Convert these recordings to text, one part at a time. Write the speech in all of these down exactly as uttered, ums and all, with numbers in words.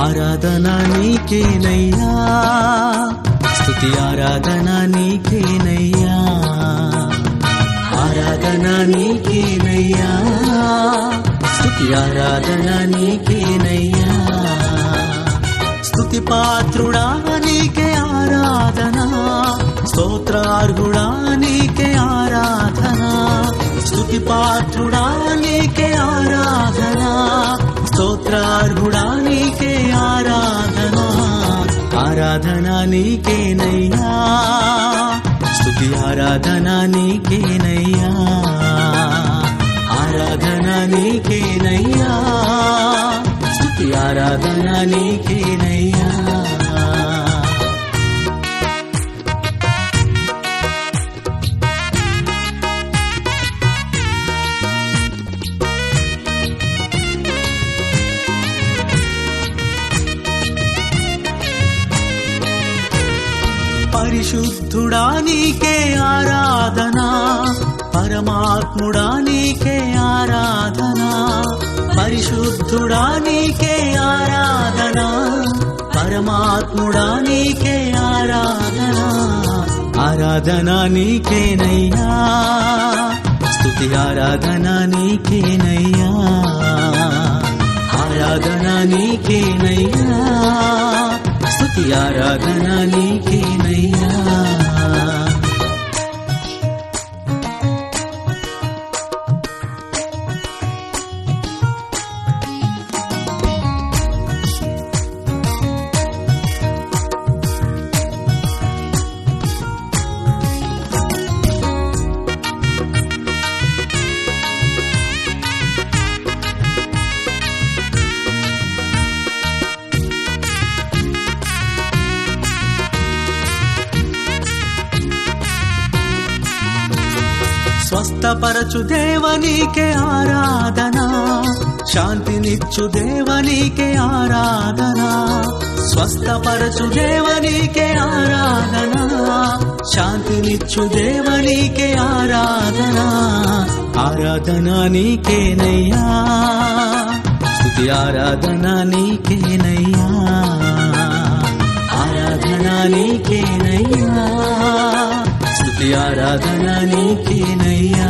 ఆరాధన నీకేనయ్యా, స్తుతి ఆరాధన నీకేనయ్యా, ఆరాధన నీకేనయ్యా, స్తుతి ఆరాధన నీకేనయ్యా. స్తుతి పాత్రుడా నీకే ఆరాధన, స్తోత్రార్హుడా నీకే ఆరాధన. స్తుతి పాత్రుడా నీకే ఆరాధన, స్తోత్రార్హుడా నీకే ఆరాధన, ఆరాధన నీకేనయ్యా, స్తుతి ఆరాధన నీకేనయ్యా, ఆరాధన నీకేనయ్యా, స్తుతి ఆరాధన నీకేనయ్యా. పరిశుద్ధుడా నీకే ఆరాధన, పరమాత్ముడా నీకే ఆరాధన. పరిశుద్ధుడా నీకే ఆరాధన, పరమాత్ముడా నీకే ఆరాధన, ఆరాధన నీకేనయ్యా, స్తుతి ఆరాధన నీకేనయ్యా, ఆరాధన నీకేనయ్యా, స్తుతి ఆరాధన నీకేనయ్యా. స్వస్థపరచు దేవనీకే ఆరాధన, శాంతినిచ్చు దేవనీకే ఆరాధన. స్వస్థపరచు దేవనీకే ఆరాధన, శాంతినిచ్చు దేవనీకే ఆరాధన, ఆరాధన నీకేనయ్యా, స్తుతి ఆరాధన నీకేనయ్యా, ఆరాధన నీకేనయ్యా, స్తుతి ఆరాధన నీకేనయ్యా.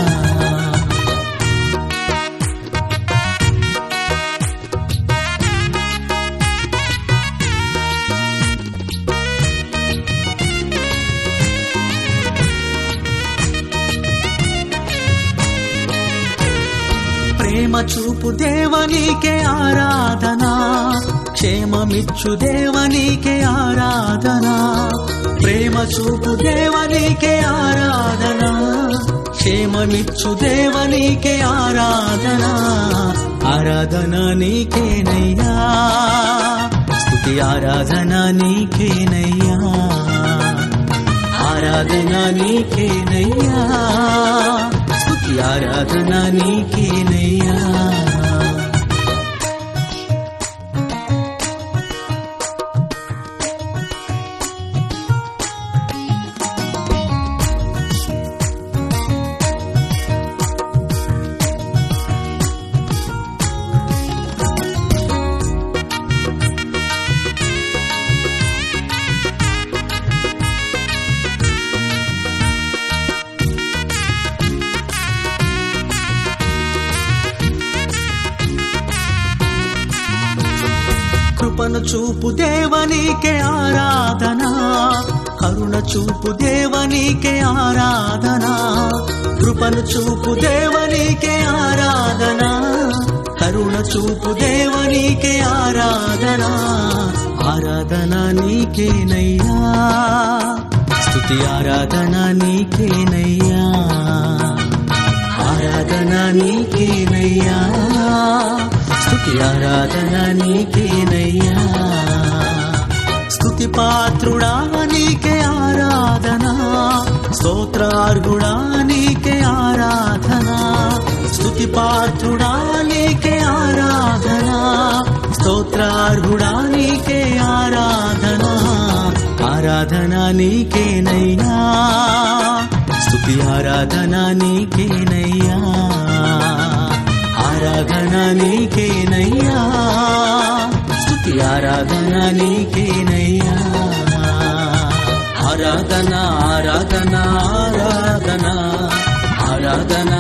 ప్రేమ చూపు దేవనీకే ఆరాధన, క్షేమమిచ్చు దేవనీకే ఆరాధన. ప్రేమ చూపు దేవనీకే ఆరాధన, క్షేమమిచ్చు దేవనీకే ఆరాధన, ఆరాధన నీకేనయ్యా, స్తుతి ఆరాధన నీకేనయ్యా, ఆరాధన నీకేనయ్యా, స్తుతి ఆరాధన నీకేనయ్యా. కృపను చూపు దేవనీకే ఆరాధన, కరుణ చూపు దేవనీకే ఆరాధన. కృపను చూపు దేవనీకే ఆరాధన, కరుణ చూపు దేవనీకే ఆరాధన, ఆరాధన నీకేనయ్యా, స్తుతి ఆరాధన నీకేనయ్యా, ఆరాధన నీకేనయ్యా, స్తుతి ఆరాధన నీకేనయ్యా. స్తుతి పాత్రుడా నీకే ఆరాధన, స్తోత్రార్హుడా నీకే ఆరాధన. స్తుతి పాత్రుడా నీకే ఆరాధన, స్తోత్రార్హుడా నీకే ఆరాధన, ఆరాధన నీకేనయ్యా, స్తుతి ఆరాధన నీకేనయ్యా, ఆరాధన నీకేనయ్యా, స్తుతి ఈ ఆరాధన నీకేనయ్యా. ఆరాధన ఆరాధన ఆరాధన ఆరాధన